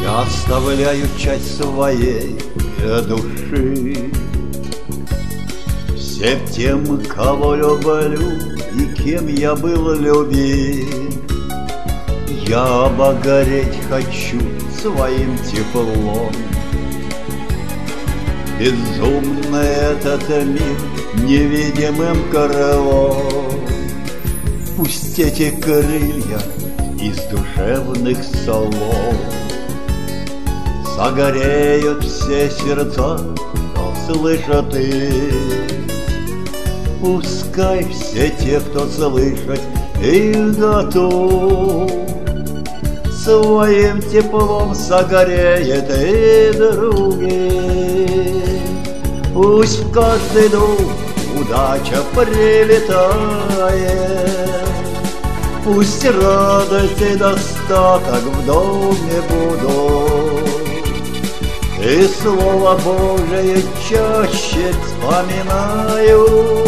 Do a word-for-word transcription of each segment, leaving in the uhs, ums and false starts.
Я оставляю часть своей души всем тем, кого люблю и кем я был любим. Я обогреть хочу своим теплом. Безумный этот мир невидимым крылом. Пусть эти крылья из душевных слов согреют все сердца, кто слышит их. Пускай все те, кто слышать их готов, своим теплом согреет и других. Пусть в каждый дом удача прилетает, пусть радость и достаток в доме будут, и Слово Божие чаще вспоминаю,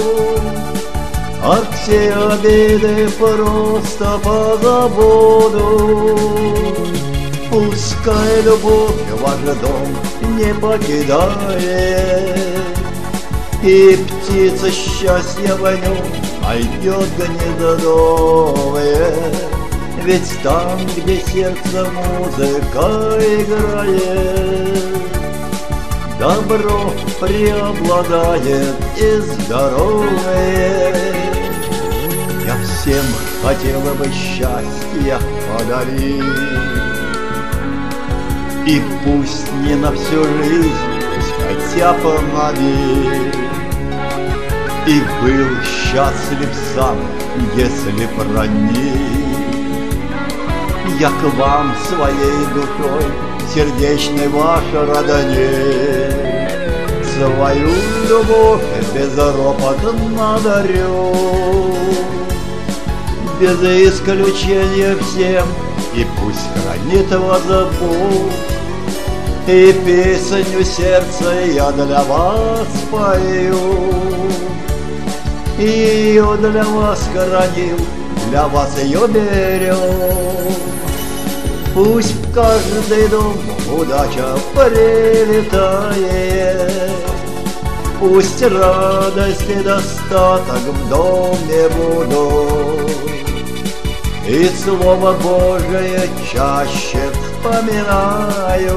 а все обиды просто позабуду. Пускай любовь ваш дом не покидает, и птица счастья в нем найдет гнездовье. Ведь там, где сердце музыка играет, добро преобладает и здоровье. Я всем хотела бы счастья подарить, и пусть не на всю жизнь, пусть хотя бы на век. И был счастлив сам, если проник я к вам своей душой, сердечной ваш родне. Свою любовь безропотно дарю, без исключения всем, и пусть хранит вас Бог. И песню сердца я для вас пою, и ее для вас хранил, для вас ее берег. Пусть в каждый дом удача прилетает, пусть радость и достаток в доме будут, и Слово Божие чаще вспоминаю,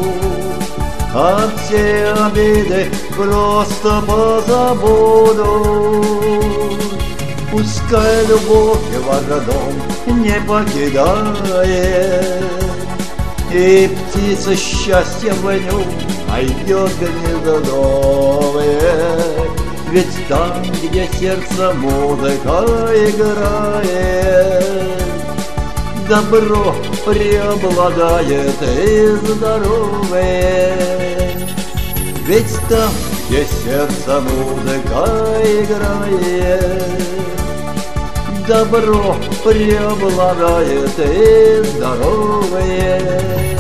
а все обиды просто позабуду. Пускай любовь ваш дом не покидает, и птица счастья в нем найдет гнездовье. Ведь там, где сердце музыка играет, добро преобладает и здоровье. Ведь там, где сердце музыка играет, добро преобладает и здоровье.